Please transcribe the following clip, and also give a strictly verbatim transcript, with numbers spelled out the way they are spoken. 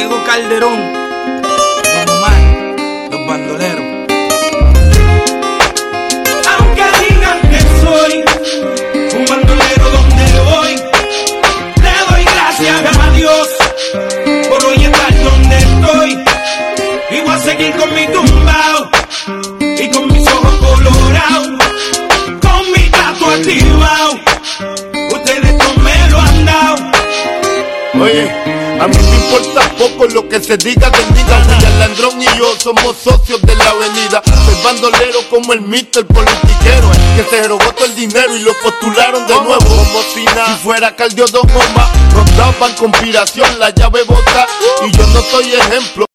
Tego Calderón, Don Omar, los bandoleros. Aunque digan que soy un bandolero donde voy, le doy gracias a Dios por hoy estar donde estoy. Y voy a seguir con mi tumbao y con mis ojos colorados, con mi gato activado. Ustedes no me lo han dado. Oye, a mí me importa poco lo que se diga de diga. El Landrón y yo somos socios de la avenida. Soy bandolero como el mister politiquero, que se robó todo el dinero y lo postularon de nuevo. Como si nada, si fuera Caldio Don Omar, nos daban conspiración, la llave bota. Y yo no soy ejemplo.